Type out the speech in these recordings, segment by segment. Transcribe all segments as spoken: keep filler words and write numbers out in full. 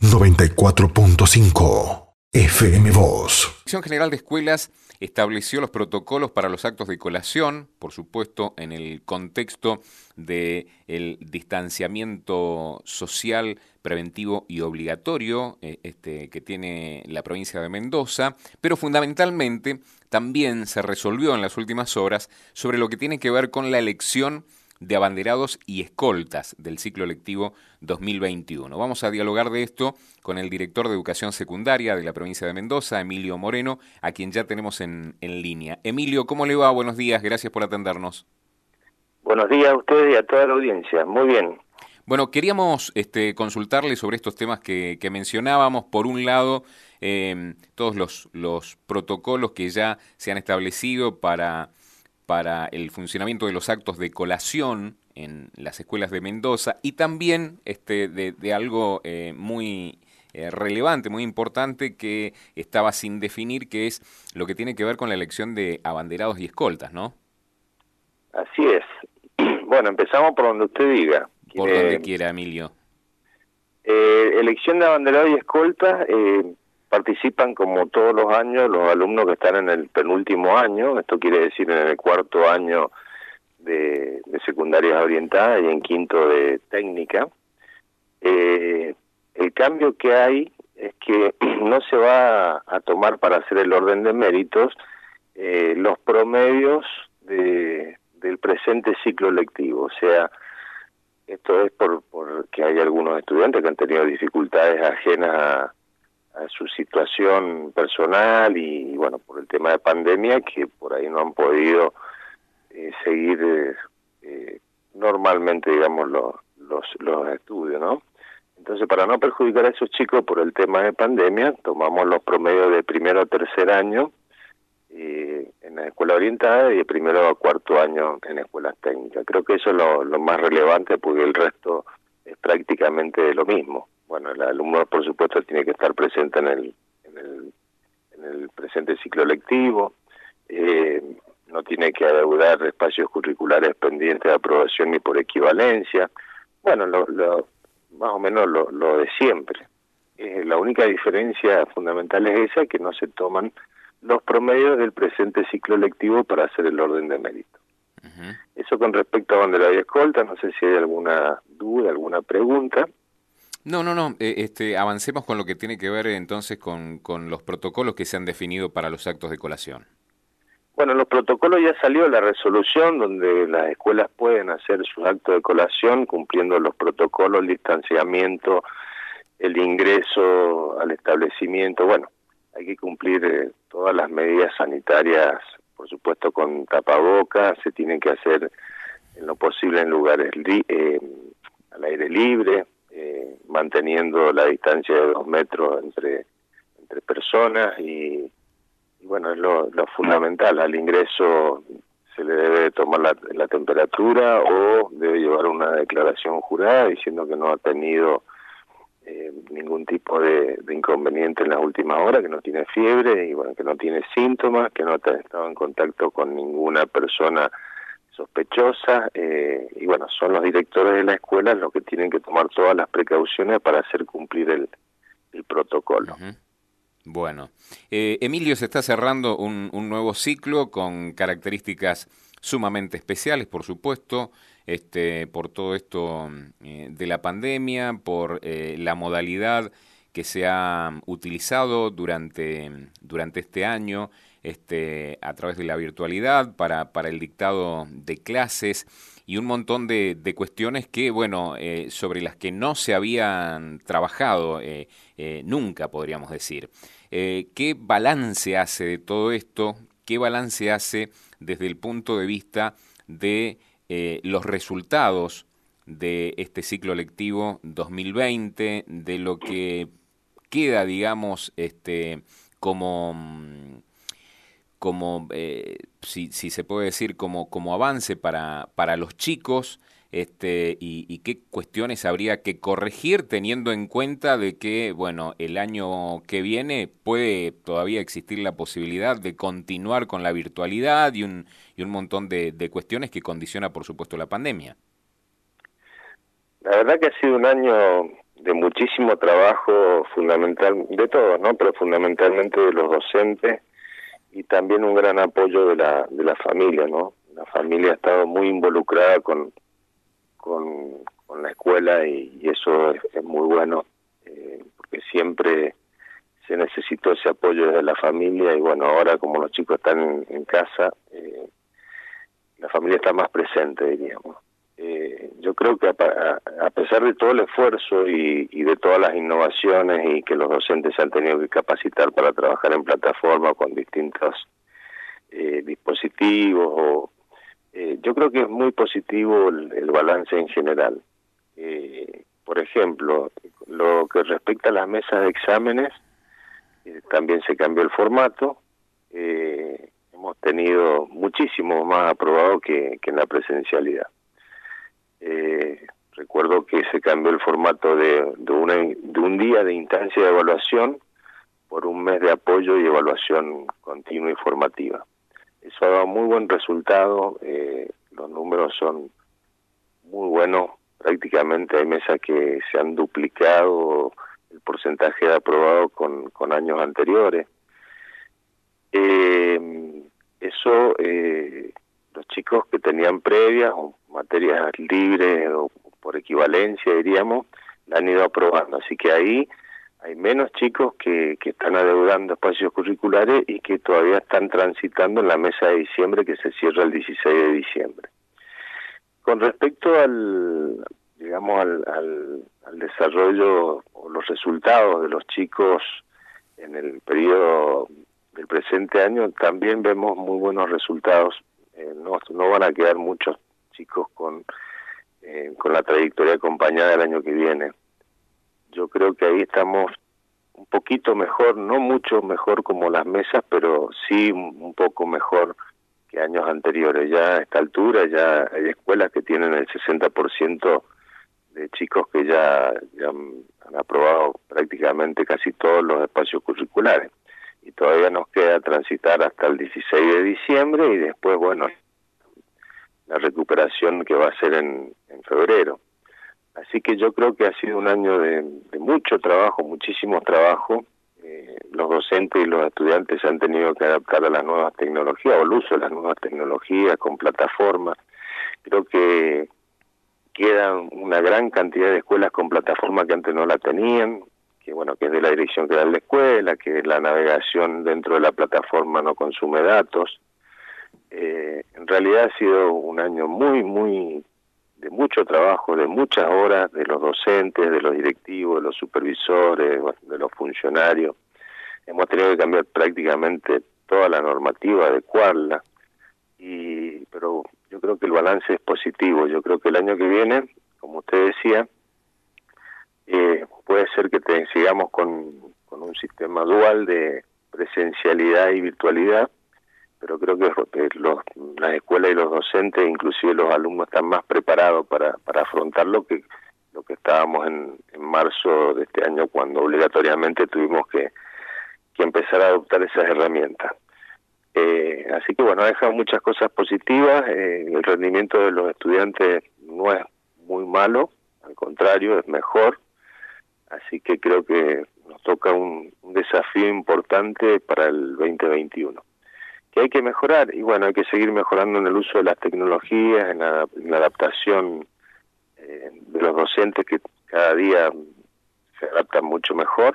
noventa y cuatro punto cinco F M Voz. La Dirección General de Escuelas estableció los protocolos para los actos de colación, por supuesto, en el contexto del distanciamiento social preventivo y obligatorio eh, este, que tiene la provincia de Mendoza, pero fundamentalmente también se resolvió en las últimas horas sobre lo que tiene que ver con la elección de abanderados y escoltas del ciclo lectivo dos mil veintiuno. Vamos a dialogar de esto con el director de Educación Secundaria de la provincia de Mendoza, Emilio Moreno, a quien ya tenemos en, en línea. Emilio, ¿cómo le va? Buenos días, gracias por atendernos. Buenos días a ustedes y a toda la audiencia. Muy bien. Bueno, queríamos este, consultarle sobre estos temas que, que mencionábamos. Por un lado, eh, todos los, los protocolos que ya se han establecido para... para el funcionamiento de los actos de colación en las escuelas de Mendoza y también este, de, de algo eh, muy eh, relevante, muy importante que estaba sin definir, que es lo que tiene que ver con la elección de abanderados y escoltas, ¿no? Así es. Bueno, empezamos por donde usted diga. Por eh, donde quiera, Emilio. Eh, elección de abanderados y escoltas, eh, participan como todos los años los alumnos que están en el penúltimo año, esto quiere decir en el cuarto año de, de secundarias orientadas y en quinto de técnica. Eh, el cambio que hay es que no se va a tomar para hacer el orden de méritos eh, los promedios de, del presente ciclo lectivo, o sea, esto es por, por que hay algunos estudiantes que han tenido dificultades ajenas a a su situación personal y, bueno, por el tema de pandemia, que por ahí no han podido eh, seguir eh, eh, normalmente, digamos, los, los, los estudios, ¿no? Entonces, para no perjudicar a esos chicos por el tema de pandemia, tomamos los promedios de primero a tercer año eh, en la escuela orientada y de primero a cuarto año en escuelas técnicas. Creo que eso es lo, lo más relevante porque el resto es prácticamente lo mismo. Bueno, el alumno, por supuesto, tiene que estar presente en el, en el, en el presente ciclo lectivo, eh, no tiene que adeudar espacios curriculares pendientes de aprobación ni por equivalencia. Bueno, lo, lo, más o menos lo, lo de siempre. Eh, la única diferencia fundamental es esa, que no se toman los promedios del presente ciclo lectivo para hacer el orden de mérito. Uh-huh. Eso con respecto a banderado y escolta, no sé si hay alguna duda, alguna pregunta. No, no, no. Eh, este, avancemos con lo que tiene que ver entonces con, con los protocolos que se han definido para los actos de colación. Bueno, los protocolos ya salió la resolución donde las escuelas pueden hacer sus actos de colación cumpliendo los protocolos, el distanciamiento, el ingreso al establecimiento. Bueno, hay que cumplir eh, todas las medidas sanitarias, por supuesto con tapabocas, se tienen que hacer en lo posible en lugares li eh, al aire libre. Eh, manteniendo la distancia de dos metros entre entre personas y, y bueno, es lo, lo fundamental. Al ingreso se le debe tomar la, la temperatura o debe llevar una declaración jurada diciendo que no ha tenido eh, ningún tipo de, de inconveniente en las últimas horas, que no tiene fiebre y bueno, que no tiene síntomas, que no ha estado en contacto con ninguna persona sospechosa, eh, y bueno, son los directores de la escuela los que tienen que tomar todas las precauciones para hacer cumplir el, el protocolo. Uh-huh. Bueno, eh, Emilio, se está cerrando un, un nuevo ciclo con características sumamente especiales, por supuesto, este, por todo esto eh, de la pandemia, por eh, la modalidad que se ha utilizado durante, durante este año, este, a través de la virtualidad para, para el dictado de clases y un montón de, de cuestiones que, bueno, eh, sobre las que no se habían trabajado eh, eh, nunca, podríamos decir. Eh, ¿Qué balance hace de todo esto? ¿Qué balance hace desde el punto de vista de eh, los resultados de este ciclo lectivo dos mil veinte, de lo que queda, digamos, este, como... como eh, si, si se puede decir como, como avance para, para los chicos, este, y, y qué cuestiones habría que corregir teniendo en cuenta de que, bueno, el año que viene puede todavía existir la posibilidad de continuar con la virtualidad y un, y un montón de, de cuestiones que condiciona, por supuesto, la pandemia. La verdad que ha sido un año de muchísimo trabajo fundamental, de todos, ¿no? Pero fundamentalmente de los docentes y también un gran apoyo de la de la familia, ¿no? La familia ha estado muy involucrada con con, con la escuela y, y eso es, es muy bueno, eh, porque siempre se necesitó ese apoyo de la familia y bueno, ahora como los chicos están en, en casa, eh, la familia está más presente, diríamos. Eh, yo creo que a, a pesar de todo el esfuerzo y, y de todas las innovaciones y que los docentes se han tenido que capacitar para trabajar en plataforma con distintos eh, dispositivos, o, eh, yo creo que es muy positivo el, el balance en general. Eh, por ejemplo, lo que respecta a las mesas de exámenes, eh, también se cambió el formato. Eh, hemos tenido muchísimo más aprobado que, que en la presencialidad. Eh, recuerdo que se cambió el formato de, de, una, de un día de instancia de evaluación por un mes de apoyo y evaluación continua y formativa. Eso ha dado muy buen resultado, eh, los números son muy buenos, prácticamente hay mesas que se han duplicado el porcentaje de aprobado con, con años anteriores. Eh, eso, eh, los chicos que tenían previas o materias libres o por equivalencia, diríamos, la han ido aprobando. Así que ahí hay menos chicos que, que están adeudando espacios curriculares y que todavía están transitando en la mesa de diciembre, que se cierra el dieciséis de diciembre. Con respecto al, digamos, al, al, al desarrollo o los resultados de los chicos en el periodo del presente año, también vemos muy buenos resultados. Eh, no, no van a quedar muchos chicos con, eh, con la trayectoria acompañada el año que viene. Yo creo que ahí estamos un poquito mejor, no mucho mejor como las mesas, pero sí un poco mejor que años anteriores. Ya a esta altura ya hay escuelas que tienen el sesenta por ciento de chicos que ya, ya han aprobado prácticamente casi todos los espacios curriculares. Y todavía nos queda transitar hasta el dieciséis de diciembre y después, bueno, la recuperación que va a ser en, en febrero. Así que yo creo que ha sido un año de, de mucho trabajo, muchísimo trabajo. Eh, los docentes y los estudiantes se han tenido que adaptar a las nuevas tecnologías, o al uso de las nuevas tecnologías, con plataformas. Creo que queda una gran cantidad de escuelas con plataformas que antes no la tenían, que bueno, que es de la Dirección General de la Escuela, que la navegación dentro de la plataforma no consume datos. Eh, en realidad ha sido un año muy, muy de mucho trabajo, de muchas horas, de los docentes, de los directivos, de los supervisores, de los funcionarios. Hemos tenido que cambiar prácticamente toda la normativa, adecuarla, y pero yo creo que el balance es positivo. Yo creo que el año que viene, como usted decía, eh, puede ser que te, sigamos con, con un sistema dual de presencialidad y virtualidad, pero creo que los, las escuelas y los docentes, inclusive los alumnos, están más preparados para, para afrontar lo que lo que estábamos en, en marzo de este año, cuando obligatoriamente tuvimos que, que empezar a adoptar esas herramientas. Eh, así que bueno, ha dejado muchas cosas positivas. Eh, el rendimiento de los estudiantes no es muy malo, al contrario, es mejor. Así que creo que nos toca un, un desafío importante para el veinte veintiuno. Que hay que mejorar, y bueno, hay que seguir mejorando en el uso de las tecnologías, en la, en la adaptación eh, de los docentes, que cada día se adaptan mucho mejor.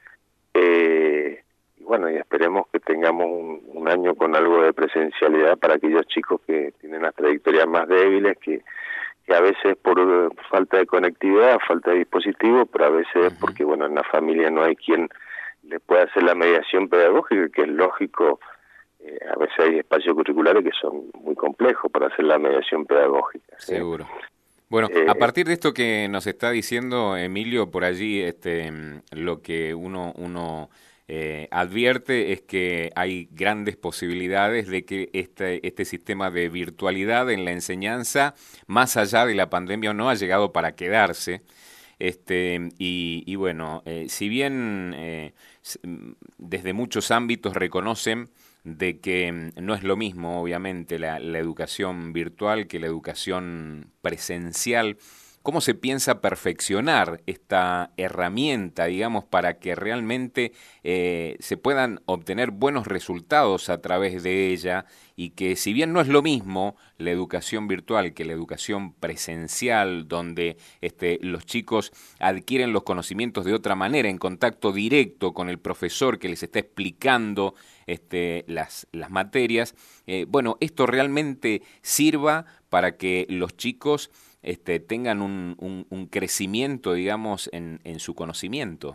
Eh, y bueno, y esperemos que tengamos un, un año con algo de presencialidad para aquellos chicos que tienen las trayectorias más débiles, que, que a veces por falta de conectividad, falta de dispositivo, pero a veces es porque, bueno, en la familia no hay quien les pueda hacer la mediación pedagógica, que es lógico. Eh, a veces hay espacios curriculares que son muy complejos para hacer la mediación pedagógica. ¿Sí? Seguro. Bueno, eh, a partir de esto que nos está diciendo Emilio, por allí este, lo que uno, uno eh, advierte es que hay grandes posibilidades de que este, este sistema de virtualidad en la enseñanza, más allá de la pandemia, no ha llegado para quedarse. Este, y, y bueno, eh, si bien eh, desde muchos ámbitos reconocen de que no es lo mismo, obviamente, la, la educación virtual que la educación presencial, cómo se piensa perfeccionar esta herramienta, digamos, para que realmente eh, se puedan obtener buenos resultados a través de ella y que si bien no es lo mismo la educación virtual que la educación presencial, donde este, los chicos adquieren los conocimientos de otra manera, en contacto directo con el profesor que les está explicando este, las, las materias, eh, bueno, esto realmente sirva para que los chicos este, tengan un, un, un crecimiento, digamos, en, en su conocimiento.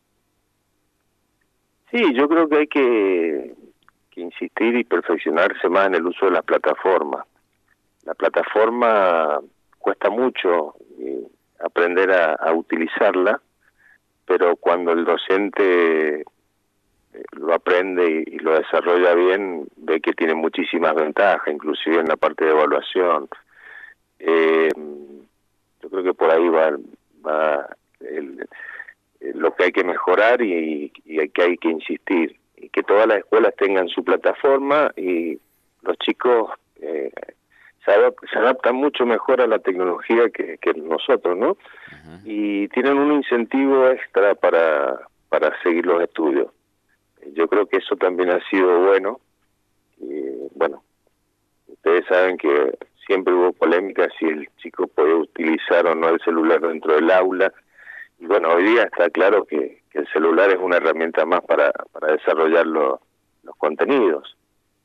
Sí, yo creo que hay que, que insistir y perfeccionarse más en el uso de las plataformas. La plataforma cuesta mucho eh, aprender a, a utilizarla, pero cuando el docente lo aprende y, y lo desarrolla bien, ve que tiene muchísimas ventajas, inclusive en la parte de evaluación. Eh, yo creo que por ahí va, va el, el, lo que hay que mejorar y, y que hay que insistir. Y que todas las escuelas tengan su plataforma y los chicos eh, se, adap se adaptan mucho mejor a la tecnología que, que nosotros, ¿no? Uh-huh. Y tienen un incentivo extra para, para seguir los estudios. Yo creo que eso también ha sido bueno. Y bueno, ustedes saben que siempre hubo polémica si el chico puede utilizar o no el celular dentro del aula. Y bueno, hoy día está claro que, que el celular es una herramienta más para, para desarrollar lo, los contenidos.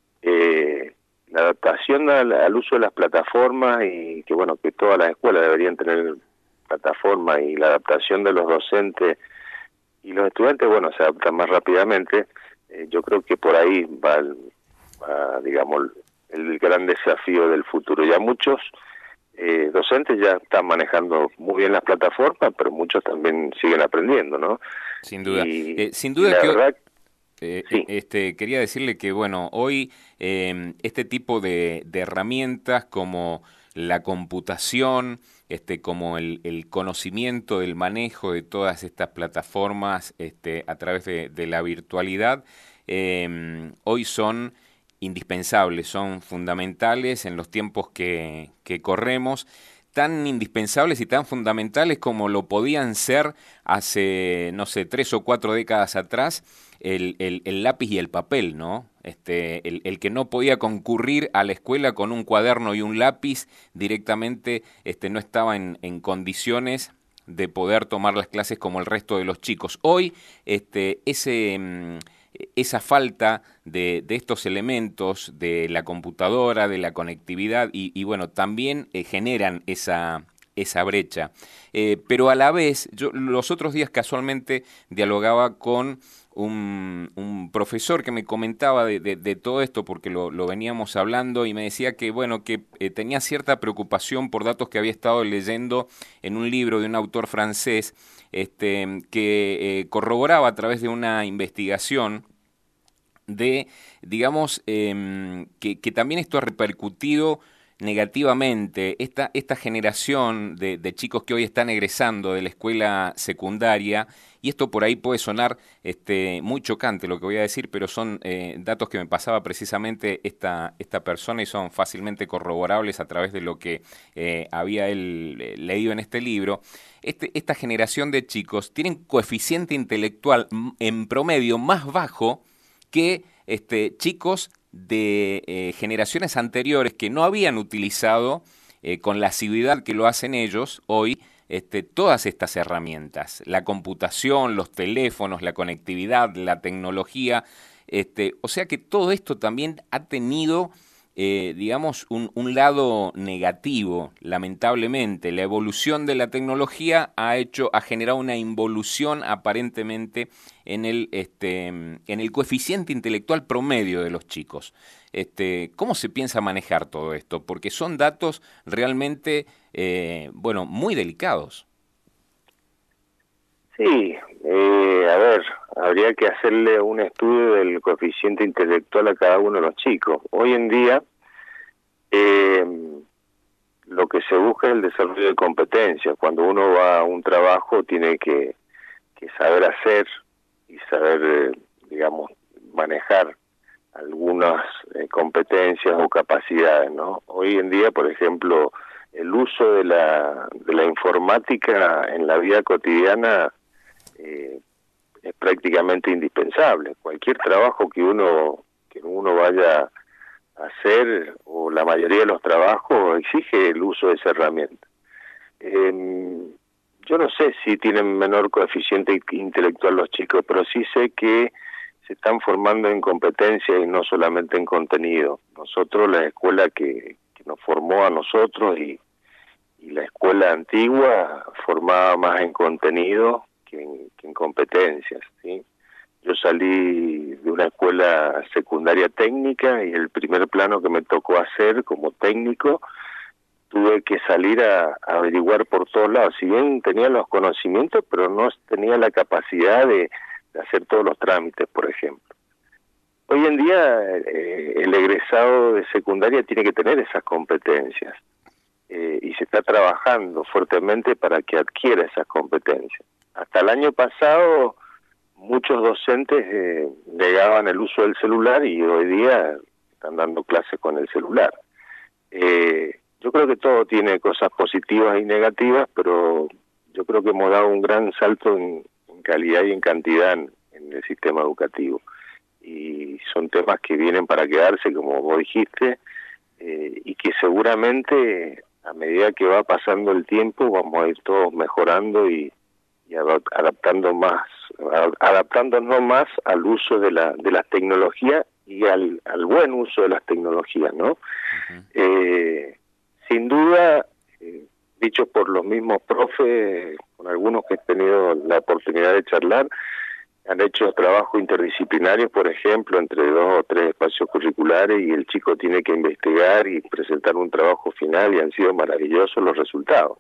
Eh, la adaptación al, al uso de las plataformas y que bueno, que todas las escuelas deberían tener plataformas y la adaptación de los docentes y los estudiantes, bueno, se adaptan más rápidamente. Eh, yo creo que por ahí va, el, va digamos, el gran desafío del futuro. Ya muchos eh, docentes ya están manejando muy bien las plataformas, pero muchos también siguen aprendiendo, ¿no? Sin duda. Y, eh, sin duda la que... verdad, Eh, sí. este, quería decirle que, bueno, hoy eh, este tipo de, de herramientas como la computación, este, como el, el conocimiento del manejo de todas estas plataformas este, a través de, de la virtualidad, eh, hoy son indispensables, son fundamentales en los tiempos que, que corremos, tan indispensables y tan fundamentales como lo podían ser hace, no sé, tres o cuatro décadas atrás, el, el, el lápiz y el papel, ¿no? Este, el, el que no podía concurrir a la escuela con un cuaderno y un lápiz directamente este, no estaba en, en condiciones de poder tomar las clases como el resto de los chicos. Hoy, este, ese... esa falta de, de estos elementos de la computadora, de la conectividad y, y bueno, también eh, generan esa, esa brecha. Eh, pero a la vez, yo los otros días casualmente dialogaba con un, un profesor que me comentaba de, de, de todo esto porque lo, lo veníamos hablando y me decía que, bueno, que eh, tenía cierta preocupación por datos que había estado leyendo en un libro de un autor francés este, que eh, corroboraba a través de una investigación de, digamos, eh, que, que también esto ha repercutido negativamente, esta, esta generación de, de chicos que hoy están egresando de la escuela secundaria, y esto por ahí puede sonar este, muy chocante lo que voy a decir, pero son eh, datos que me pasaba precisamente esta, esta persona y son fácilmente corroborables a través de lo que eh, había él eh, leído en este libro. Este, esta generación de chicos tienen coeficiente intelectual en promedio más bajo que este, chicos de eh, generaciones anteriores que no habían utilizado eh, con la asiduidad que lo hacen ellos hoy este, todas estas herramientas, la computación, los teléfonos, la conectividad, la tecnología, este, o sea que todo esto también ha tenido eh, digamos un, un lado negativo, lamentablemente. La evolución de la tecnología ha hecho, ha generado una involución aparentemente en el este en el coeficiente intelectual promedio de los chicos. Este, ¿cómo se piensa manejar todo esto? Porque son datos realmente eh, bueno, muy delicados. Sí, eh, a ver, habría que hacerle un estudio del coeficiente intelectual a cada uno de los chicos. Hoy en día eh, lo que se busca es el desarrollo de competencias. Cuando uno va a un trabajo tiene que, que saber hacer y saber, eh, digamos, manejar algunas eh, competencias o capacidades, ¿no? Hoy en día, por ejemplo, el uso de la, de la informática en la vida cotidiana eh, es prácticamente indispensable. Cualquier trabajo que uno que uno vaya a hacer, o la mayoría de los trabajos, exige el uso de esa herramienta. Eh, yo no sé si tienen menor coeficiente intelectual los chicos, pero sí sé que se están formando en competencia y no solamente en contenido. Nosotros, la escuela que, que nos formó a nosotros y, y la escuela antigua formaba más en contenido que en, que en competencias, ¿sí? Yo salí de una escuela secundaria técnica y el primer plano que me tocó hacer como técnico, tuve que salir a, a averiguar por todos lados. Si bien tenía los conocimientos, pero no tenía la capacidad de, de hacer todos los trámites, por ejemplo. Hoy en día eh, el egresado de secundaria tiene que tener esas competencias eh, y se está trabajando fuertemente para que adquiera esas competencias. Hasta el año pasado muchos docentes eh, negaban el uso del celular y hoy día están dando clases con el celular. Eh, yo creo que todo tiene cosas positivas y negativas, pero yo creo que hemos dado un gran salto en, en calidad y en cantidad en, en el sistema educativo. Y son temas que vienen para quedarse, como vos dijiste, eh, y que seguramente a medida que va pasando el tiempo vamos a ir todos mejorando y, y adaptando más, adaptándonos más al uso de la de las tecnologías y al, al buen uso de las tecnologías, ¿no? Uh-huh. Eh, sin duda, eh, dicho por los mismos profes, con algunos que he tenido la oportunidad de charlar, han hecho trabajos interdisciplinarios, por ejemplo, entre dos o tres espacios curriculares, y el chico tiene que investigar y presentar un trabajo final, y han sido maravillosos los resultados.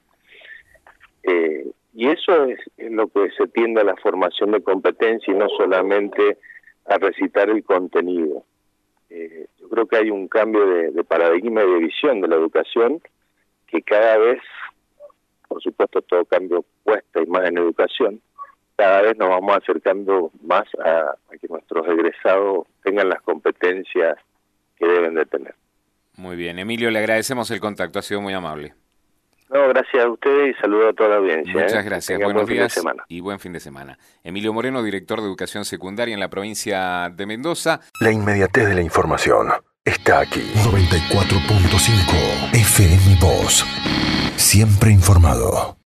Eh, y eso es, es lo que se tiende a la formación de competencia y no solamente a recitar el contenido. Eh, yo creo que hay un cambio de, de paradigma y de visión de la educación que cada vez, por supuesto todo cambio cuesta y más en educación, cada vez nos vamos acercando más a, a que nuestros egresados tengan las competencias que deben de tener. Muy bien, Emilio, le agradecemos el contacto, ha sido muy amable. No, gracias a ustedes y saludo a toda la audiencia. Muchas ¿eh? gracias, buenos días y buen fin de semana. Emilio Moreno, director de Educación Secundaria en la provincia de Mendoza. La inmediatez de la información está aquí. noventa y cuatro punto cinco F M Voz. Siempre informado.